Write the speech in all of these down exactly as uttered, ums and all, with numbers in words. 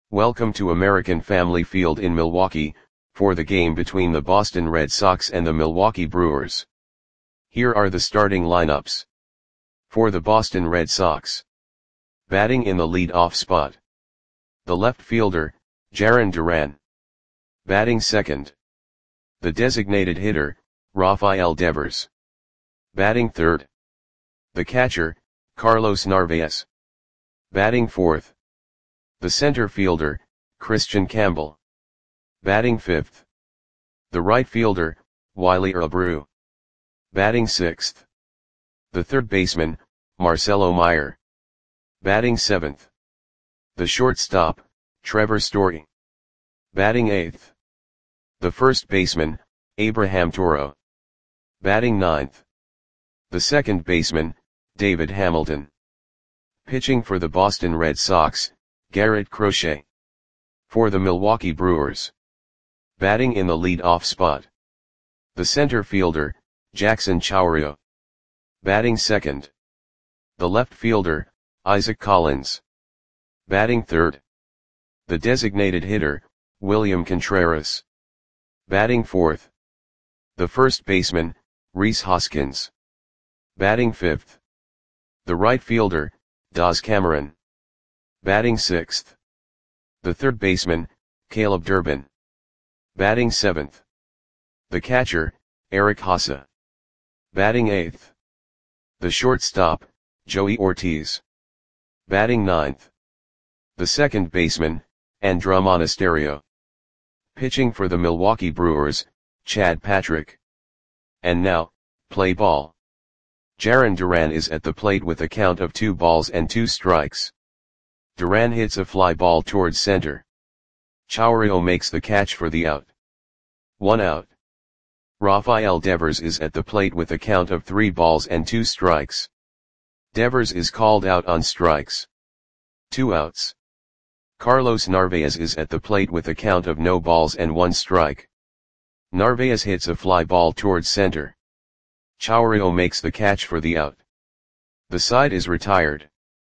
Welcome to American Family Field in Milwaukee, for the game between the Boston Red Sox and the Milwaukee Brewers. Here are the starting lineups. For the Boston Red Sox. Batting in the lead-off spot. The left fielder, Jarren Duran. Batting second. The designated hitter, Rafael Devers. Batting third. The catcher, Carlos Narvaez. Batting fourth. The center fielder, Christian Campbell. Batting fifth. The right fielder, Wiley Abreu. Batting sixth. The third baseman, Marcelo Meyer. Batting seventh. The shortstop, Trevor Story. Batting eighth. The first baseman, Abraham Toro. Batting ninth. The second baseman, David Hamilton. Pitching for the Boston Red Sox, Garrett Crochet. For the Milwaukee Brewers. Batting in the lead-off spot. The center fielder, Jackson Chourio. Batting second. The left fielder, Isaac Collins. Batting third. The designated hitter, William Contreras. Batting fourth. The first baseman, Rhys Hoskins. Batting fifth. The right fielder, Daz Cameron. Batting sixth. The third baseman, Caleb Durbin. Batting seventh. The catcher, Eric Haase. Batting eighth. The shortstop, Joey Ortiz. Batting ninth. The second baseman, Andruw Monasterio. Pitching for the Milwaukee Brewers, Chad Patrick. And now, play ball. Jarren Duran is at the plate with a count of two balls and two strikes. Duran hits a fly ball towards center. Chourio makes the catch for the out. One out. Rafael Devers is at the plate with a count of three balls and two strikes. Devers is called out on strikes. Two outs. Carlos Narvaez is at the plate with a count of no balls and one strike. Narvaez hits a fly ball towards center. Chourio makes the catch for the out. The side is retired.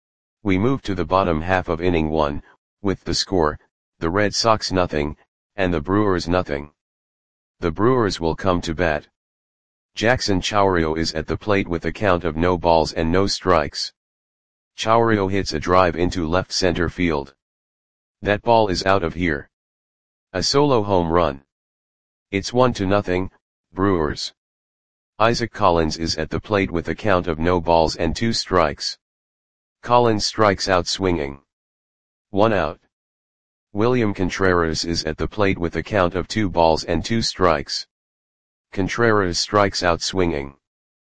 We move to the bottom half of inning one, with the score, the Red Sox nothing, and the Brewers nothing. The Brewers will come to bat. Jackson Chourio is at the plate with a count of no balls and no strikes. Chourio hits a drive into left center field. That ball is out of here. A solo home run. It's one to nothing, Brewers. Isaac Collins is at the plate with a count of no balls and two strikes. Collins strikes out swinging. One out. William Contreras is at the plate with a count of two balls and two strikes. Contreras strikes out swinging.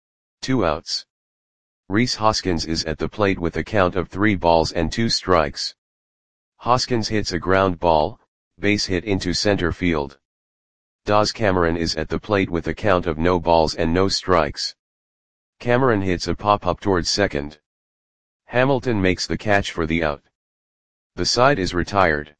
Two outs. Rhys Hoskins is at the plate with a count of three balls and two strikes. Hoskins hits a ground ball, base hit into center field. Daz Cameron is at the plate with a count of no balls and no strikes. Cameron hits a pop-up towards second. Hamilton makes the catch for the out. The side is retired.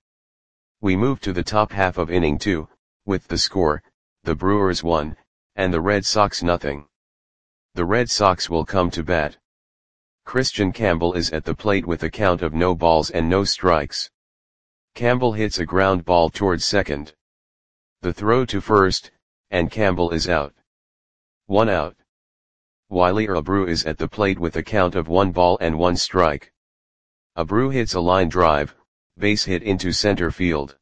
We move to the top half of inning two, with the score, the Brewers one, and the Red Sox nothing. The Red Sox will come to bat. Christian Campbell is at the plate with a count of no balls and no strikes. Campbell hits a ground ball towards second. The throw to first, and Campbell is out. One out. Wiley Abreu is at the plate with a count of one ball and one strike. Abreu hits a line drive, base hit into center field.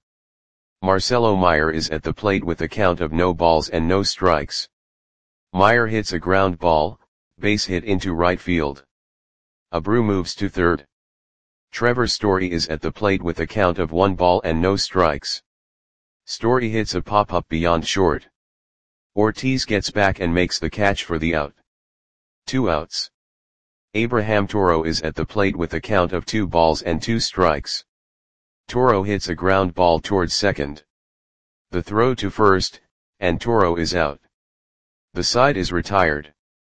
Marcelo Meyer is at the plate with a count of no balls and no strikes. Meyer hits a ground ball, base hit into right field. Abreu moves to third. Trevor Story is at the plate with a count of one ball and no strikes. Story hits a pop-up beyond short. Ortiz gets back and makes the catch for the out. Two outs. Abraham Toro is at the plate with a count of two balls and two strikes. Toro hits a ground ball towards second. The throw to first, and Toro is out. The side is retired.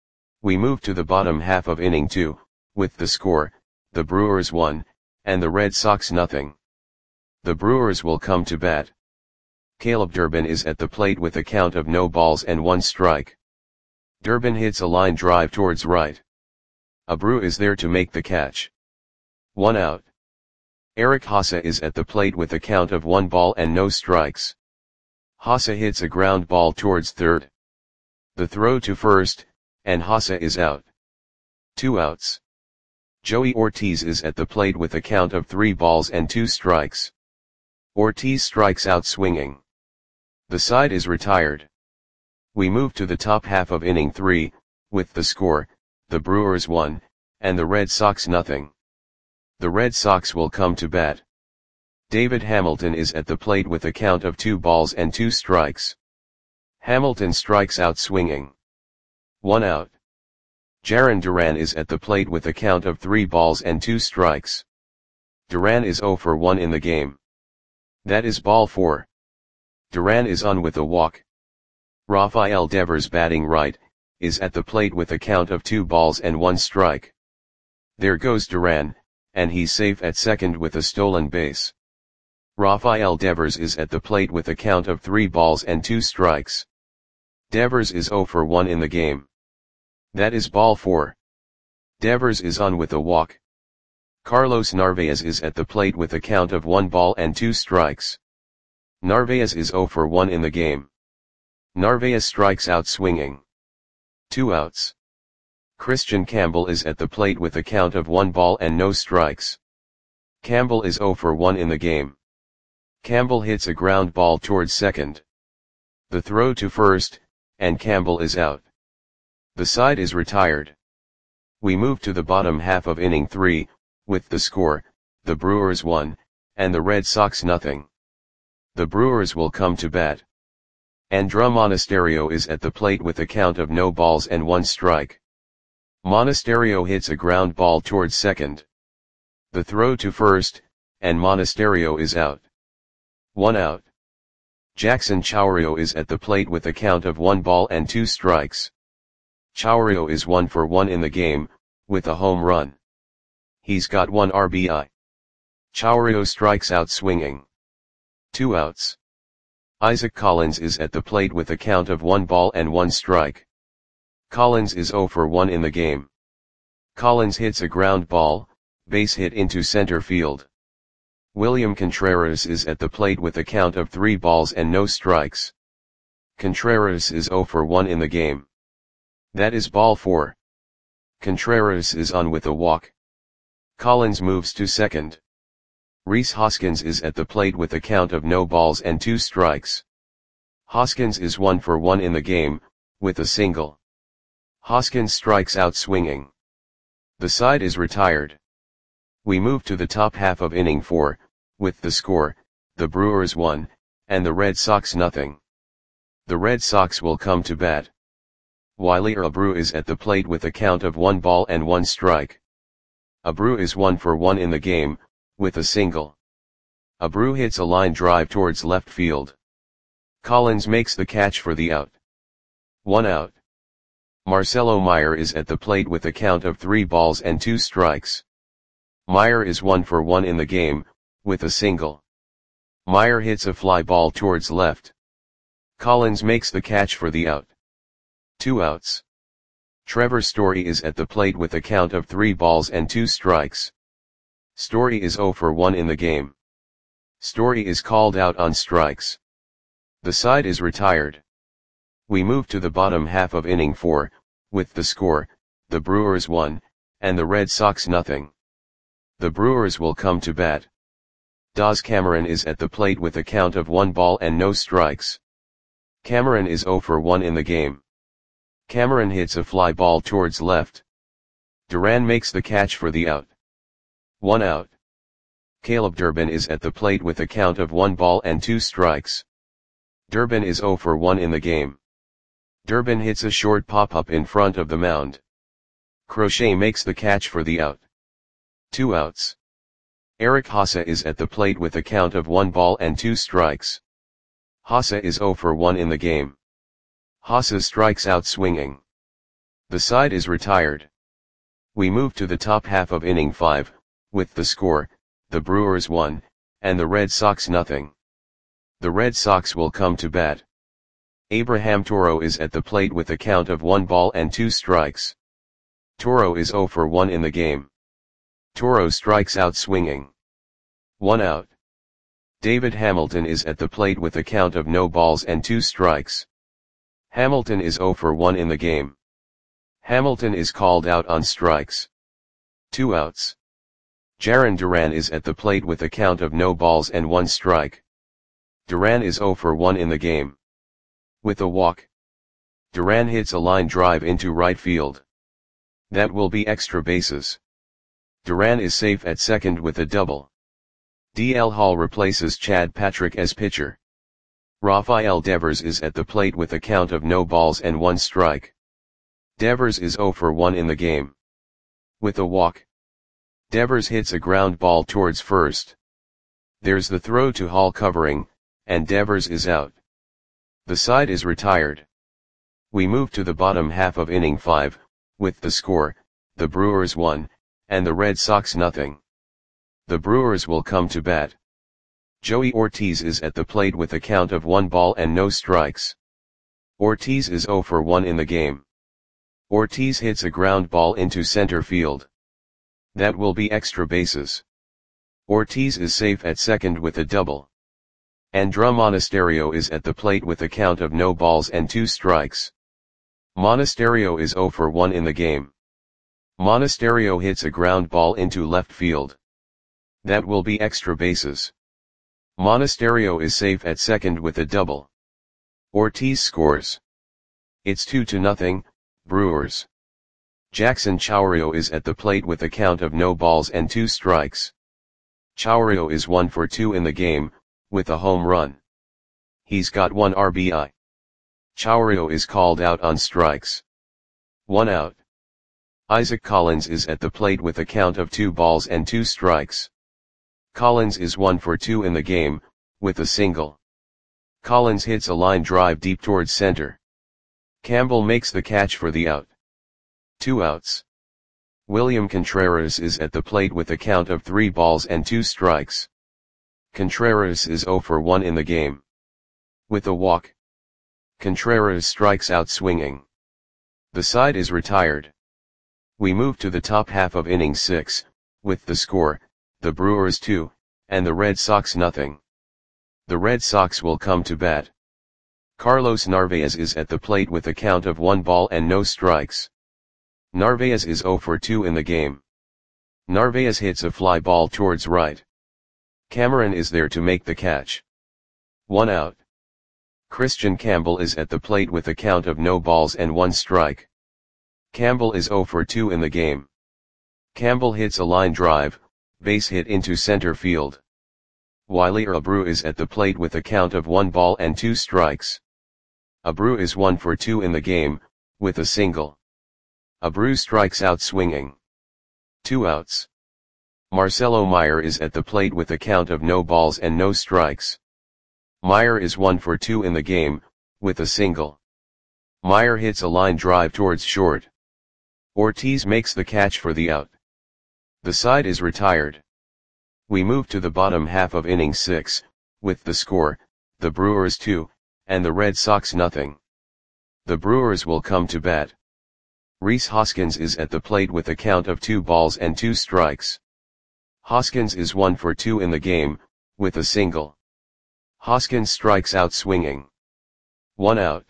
We move to the bottom half of inning two, with the score, the Brewers one, and the Red Sox nothing. The Brewers will come to bat. Caleb Durbin is at the plate with a count of no balls and one strike. Durbin hits a line drive towards right. Abreu is there to make the catch. One out. Eric Haase is at the plate with a count of one ball and no strikes. Haase hits a ground ball towards third. The throw to first, and Haase is out. Two outs. Joey Ortiz is at the plate with a count of three balls and two strikes. Ortiz strikes out swinging. The side is retired. We move to the top half of inning three, with the score, the Brewers one, and the Red Sox nothing. The Red Sox will come to bat. David Hamilton is at the plate with a count of two balls and two strikes. Hamilton strikes out swinging. One out. Jarren Duran is at the plate with a count of three balls and two strikes. Duran is oh for one in the game. That is ball four. Duran is on with a walk. Rafael Devers, batting right, is at the plate with a count of two balls and one strike. There goes Duran, and he's safe at second with a stolen base. Rafael Devers is at the plate with a count of three balls and two strikes. Devers is oh for one in the game. That is ball four. Devers is on with a walk. Carlos Narvaez is at the plate with a count of one ball and two strikes. Narvaez is oh for one in the game. Narvaez strikes out swinging. Two outs. Christian Campbell is at the plate with a count of one ball and no strikes. Campbell is oh for one in the game. Campbell hits a ground ball towards second. The throw to first, and Campbell is out. The side is retired. We move to the bottom half of inning three, with the score, the Brewers one, and the Red Sox nothing. The Brewers will come to bat. Andruw Monasterio is at the plate with a count of no balls and one strike. Monasterio hits a ground ball towards second. The throw to first, and Monasterio is out. One out. Jackson Chourio is at the plate with a count of one ball and two strikes. Chourio is one for one in the game, with a home run. He's got one R B I. Chourio strikes out swinging. Two outs. Isaac Collins is at the plate with a count of one ball and one strike. Collins is oh for one in the game. Collins hits a ground ball, base hit into center field. William Contreras is at the plate with a count of three balls and no strikes. Contreras is oh for one in the game. That is ball four. Contreras is on with a walk. Collins moves to second. Rhys Hoskins is at the plate with a count of no balls and two strikes. Hoskins is one for one in the game, with a single. Hoskins strikes out swinging. The side is retired. We move to the top half of inning four, with the score, the Brewers one, and the Red Sox nothing. The Red Sox will come to bat. Wiley Abreu is at the plate with a count of one ball and one strike. Abreu is one for one in the game, with a single. Abreu hits a line drive towards left field. Collins makes the catch for the out. One out. Marcelo Meyer is at the plate with a count of three balls and two strikes. Meyer is one for one in the game, with a single. Meyer hits a fly ball towards left. Collins makes the catch for the out. Two outs. Trevor Story is at the plate with a count of three balls and two strikes. Story is oh for one in the game. Story is called out on strikes. The side is retired. We move to the bottom half of inning four, with the score, the Brewers one, and the Red Sox nothing. The Brewers will come to bat. Daz Cameron is at the plate with a count of one ball and no strikes. Cameron is oh for one in the game. Cameron hits a fly ball towards left. Duran makes the catch for the out. One out. Caleb Durbin is at the plate with a count of one ball and two strikes. Durbin is oh for one in the game. Durbin hits a short pop-up in front of the mound. Crochet makes the catch for the out. Two outs. Eric Haase is at the plate with a count of one ball and two strikes. Haase is oh for one in the game. Haase strikes out swinging. The side is retired. We move to the top half of inning five, with the score, the Brewers one, and the Red Sox nothing. The Red Sox will come to bat. Abraham Toro is at the plate with a count of one ball and two strikes. Toro is oh for one in the game. Toro strikes out swinging. One out. David Hamilton is at the plate with a count of no balls and two strikes. Hamilton is zero for one in the game. Hamilton is called out on strikes. Two outs. Jarren Duran is at the plate with a count of no balls and one strike. Duran is zero for one in the game. With a walk. Duran hits a line drive into right field. That will be extra bases. Duran is safe at second with a double. D L Hall replaces Chad Patrick as pitcher. Rafael Devers is at the plate with a count of no balls and one strike. Devers is zero for one in the game. With a walk. Devers hits a ground ball towards first. There's the throw to Hall covering, and Devers is out. The side is retired. We move to the bottom half of inning five, with the score, the Brewers one, and the Red Sox nothing. The Brewers will come to bat. Joey Ortiz is at the plate with a count of one ball and no strikes. Ortiz is zero for one in the game. Ortiz hits a ground ball into center field. That will be extra bases. Ortiz is safe at second with a double. Andruw Monasterio is at the plate with a count of no balls and two strikes. Monasterio is zero for one in the game. Monasterio hits a ground ball into left field. That will be extra bases. Monasterio is safe at second with a double. Ortiz scores. It's two to nothing, Brewers. Jackson Chourio is at the plate with a count of no balls and two strikes. Chourio is one for two in the game, with a home run. He's got one R B I. Chourio is called out on strikes. One out. Isaac Collins is at the plate with a count of two balls and two strikes. Collins is one for two in the game, with a single. Collins hits a line drive deep towards center. Campbell makes the catch for the out. Two outs. William Contreras is at the plate with a count of three balls and two strikes. Contreras is zero for one in the game. With a walk. Contreras strikes out swinging. The side is retired. We move to the top half of inning six, with the score, the Brewers two, and the Red Sox nothing. The Red Sox will come to bat. Carlos Narvaez is at the plate with a count of one ball and no strikes. Narvaez is zero for two in the game. Narvaez hits a fly ball towards right. Cameron is there to make the catch. One out. Christian Campbell is at the plate with a count of no balls and one strike. Campbell is zero for two in the game. Campbell hits a line drive, base hit into center field. Wiley Abreu is at the plate with a count of one ball and two strikes. Abreu is one for two in the game, with a single. Abreu strikes out swinging. Two outs. Marcelo Meyer is at the plate with a count of no balls and no strikes. Meyer is one for two in the game, with a single. Meyer hits a line drive towards short. Ortiz makes the catch for the out. The side is retired. We move to the bottom half of inning six, with the score, the Brewers two, and the Red Sox nothing. The Brewers will come to bat. Rhys Hoskins is at the plate with a count of two balls and two strikes. Hoskins is one for two in the game, with a single. Hoskins strikes out swinging. One out.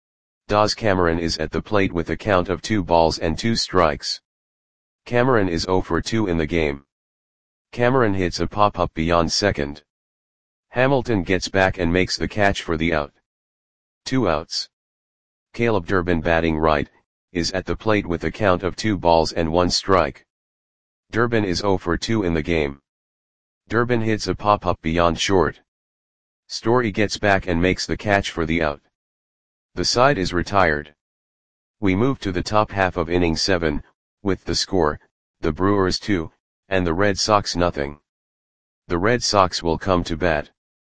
Daz Cameron is at the plate with a count of two balls and two strikes. Cameron is zero for two in the game. Cameron hits a pop-up beyond second. Hamilton gets back and makes the catch for the out. Two outs. Caleb Durbin, batting right, is at the plate with a count of two balls and one strike. Durbin is zero for two in the game. Durbin hits a pop-up beyond short. Story gets back and makes the catch for the out. The side is retired. We move to the top half of inning seven, with the score, the Brewers two, and the Red Sox nothing. The Red Sox will come to bat.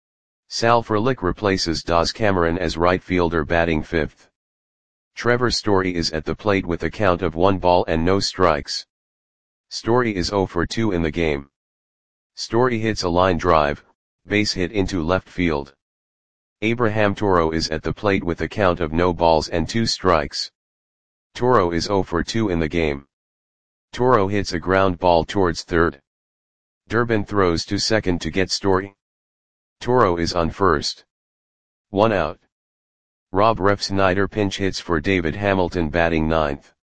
Sal Frelick replaces Daz Cameron as right fielder, batting fifth. Trevor Story is at the plate with a count of one ball and no strikes. Story is zero for two in the game. Story hits a line drive, base hit into left field. Abraham Toro is at the plate with a count of no balls and two strikes. Toro is zero for two in the game. Toro hits a ground ball towards third. Durbin throws to second to get Story. Toro is on first. One out. Rob Refsnyder pinch hits for David Hamilton batting ninth.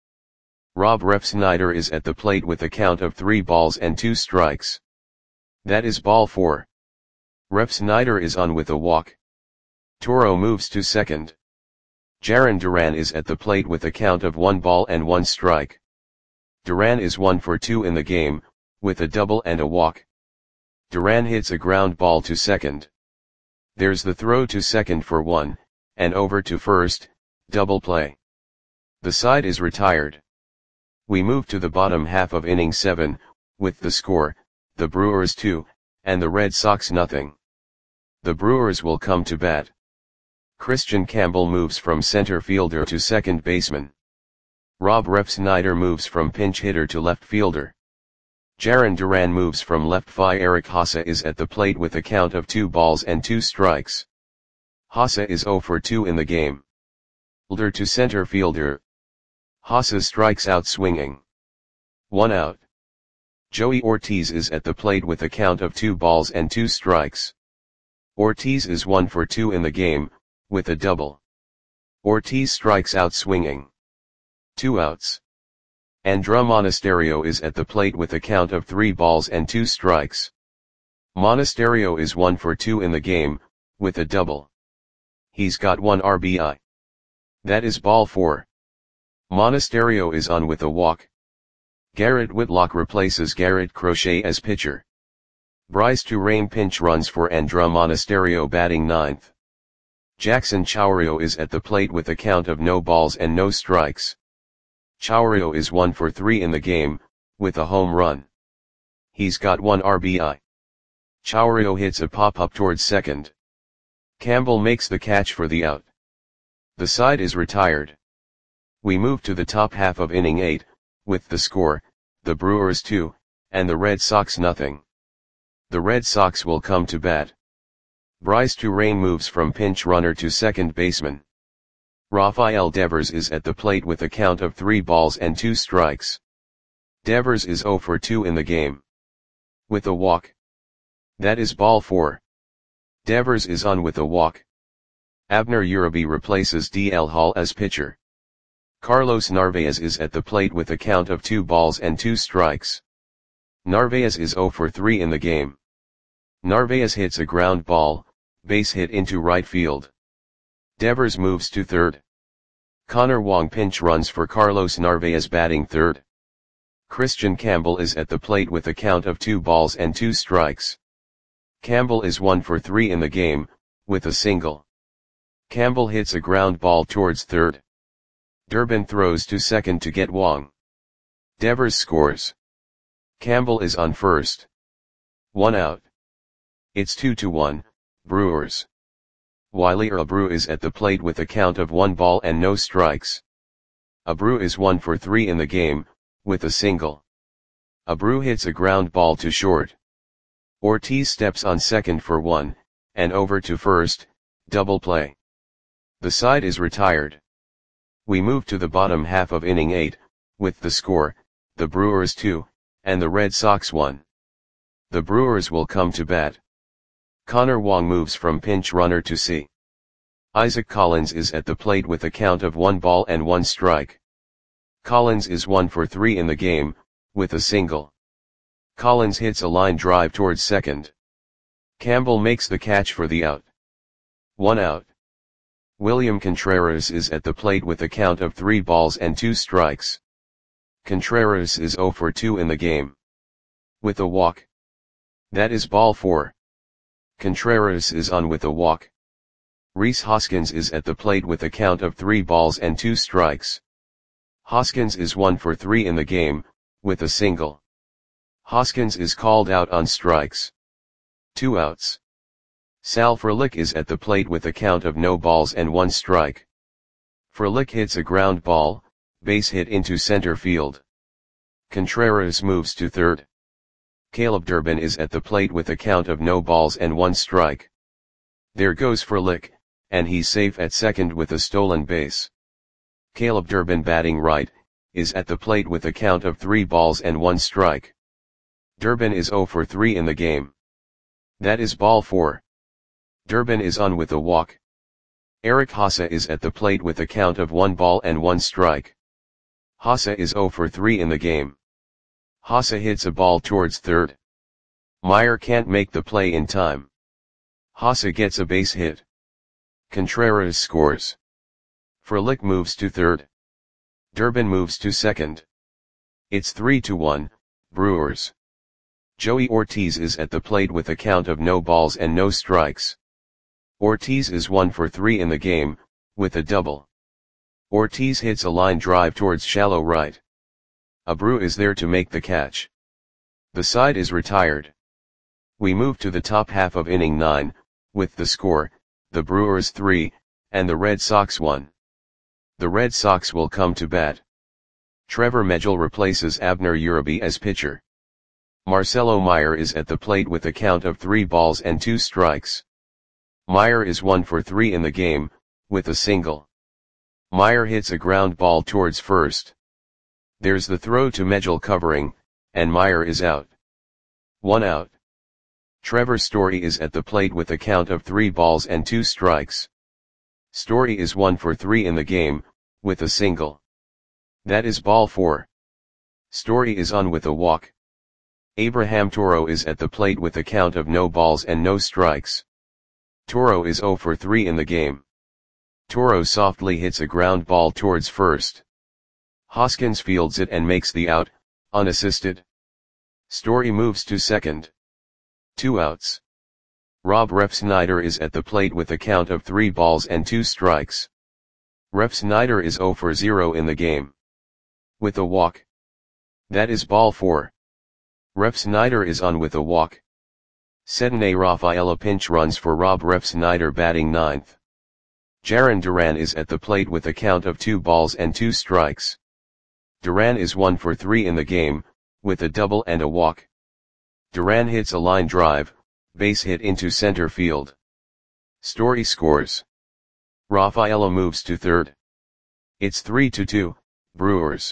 Rob Refsnyder is at the plate with a count of three balls and two strikes. That is ball four. Refsnyder is on with a walk. Toro moves to second. Jarren Duran is at the plate with a count of one ball and one strike. Duran is one for two in the game, with a double and a walk. Duran hits a ground ball to second. There's the throw to second for one, and over to first, double play. The side is retired. We move to the bottom half of inning seven, with the score, the Brewers two, and the Red Sox nothing. The Brewers will come to bat. Christian Campbell moves from center fielder to second baseman. Rob Refsnyder moves from pinch hitter to left fielder. Jarren Duran moves from left. Eric Haase is at the plate with a count of two balls and two strikes. Haase is zero for two in the game. Fielder to center fielder. Haase strikes out swinging. One out. Joey Ortiz is at the plate with a count of two balls and two strikes. Ortiz is one for two in the game, with a double. Ortiz strikes out swinging. Two outs. Andruw Monasterio is at the plate with a count of three balls and two strikes. Monasterio is one for two in the game, with a double. He's got one R B I. That is ball four. Monasterio is on with a walk. Garrett Whitlock replaces Garrett Crochet as pitcher. Bryce Turang pinch runs for Andruw Monasterio batting ninth. Jackson Chourio is at the plate with a count of no balls and no strikes. Chourio is one for three in the game, with a home run. He's got one R B I. Chourio hits a pop-up towards second. Campbell makes the catch for the out. The side is retired. We move to the top half of inning eight, with the score, the Brewers two, and the Red Sox nothing. The Red Sox will come to bat. Bryce Turang moves from pinch runner to second baseman. Rafael Devers is at the plate with a count of three balls and two strikes. Devers is zero for two in the game. With a walk. That is ball four. Devers is on with a walk. Abner Uribe replaces D L Hall as pitcher. Carlos Narvaez is at the plate with a count of two balls and two strikes. Narvaez is zero for three in the game. Narvaez hits a ground ball, base hit into right field. Devers moves to third. Connor Wong pinch runs for Carlos Narvaez batting third. Christian Campbell is at the plate with a count of two balls and two strikes. Campbell is one for three in the game, with a single. Campbell hits a ground ball towards third. Durbin throws to second to get Wong. Devers scores. Campbell is on first. One out. It's two to one, Brewers. Wiley Abreu is at the plate with a count of one ball and no strikes. Abreu is one for three in the game, with a single. Abreu hits a ground ball to short. Ortiz steps on second for one, and over to first, double play. The side is retired. We move to the bottom half of inning eight, with the score, the Brewers two, and the Red Sox one. The Brewers will come to bat. Connor Wong moves from pinch runner to C. Isaac Collins is at the plate with a count of one ball and one strike. Collins is one for three in the game, with a single. Collins hits a line drive towards second. Campbell makes the catch for the out. One out. William Contreras is at the plate with a count of three balls and two strikes. Contreras is zero for two in the game. With a walk. That is ball four. Contreras is on with a walk. Rhys Hoskins is at the plate with a count of three balls and two strikes. Hoskins is one for three in the game, with a single. Hoskins is called out on strikes. Two outs. Sal Frelick is at the plate with a count of no balls and one strike. Frelick hits a ground ball, base hit into center field. Contreras moves to third. Caleb Durbin is at the plate with a count of no balls and one strike. There goes Frelick, and he's safe at second with a stolen base. Caleb Durbin batting right, is at the plate with a count of three balls and one strike. Durbin is zero for three in the game. That is ball four. Durbin is on with a walk. Eric Haase is at the plate with a count of one ball and one strike. Haase is zero for three in the game. Haase hits a ball towards third. Meyer can't make the play in time. Haase gets a base hit. Contreras scores. Frelick moves to third. Durbin moves to second. It's three to one, Brewers. Joey Ortiz is at the plate with a count of no balls and no strikes. Ortiz is one for three in the game, with a double. Ortiz hits a line drive towards shallow right. Abreu is there to make the catch. The side is retired. We move to the top half of inning nine, with the score, the Brewers three, and the Red Sox one. The Red Sox will come to bat. Trevor Megill replaces Abner Uribe as pitcher. Marcelo Meyer is at the plate with a count of three balls and two strikes. Meyer is one for three in the game, with a single. Meyer hits a ground ball towards first. There's the throw to Megill covering, and Meyer is out. One out. Trevor Story is at the plate with a count of three balls and two strikes. Story is one for three in the game, with a single. That is ball four. Story is on with a walk. Abraham Toro is at the plate with a count of no balls and no strikes. Toro is zero for three in the game. Toro softly hits a ground ball towards first. Hoskins fields it and makes the out, unassisted. Story moves to second. Two outs. Rob Refsnyder is at the plate with a count of three balls and two strikes. Refsnyder is zero for zero in the game. With a walk. That is ball four. Refsnyder is on with a walk. Cedney Rafaela pinch runs for Rob Refsnyder batting ninth. Jarren Duran is at the plate with a count of two balls and two strikes. Duran is one for three in the game, with a double and a walk. Duran hits a line drive, base hit into center field. Story scores. Rafaela moves to third. It's three to two, Brewers.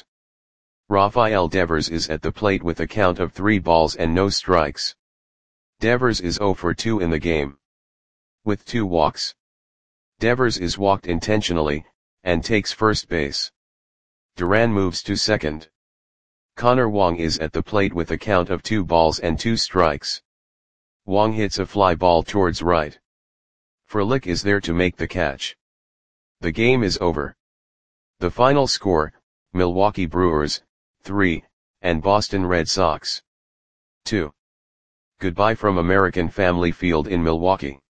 Rafael Devers is at the plate with a count of three balls and no strikes. Devers is zero for two in the game. With two walks. Devers is walked intentionally, and takes first base. Duran moves to second. Connor Wong is at the plate with a count of two balls and two strikes. Wong hits a fly ball towards right. Frelick is there to make the catch. The game is over. The final score, Milwaukee Brewers, three, and Boston Red Sox, two. Goodbye from American Family Field in Milwaukee.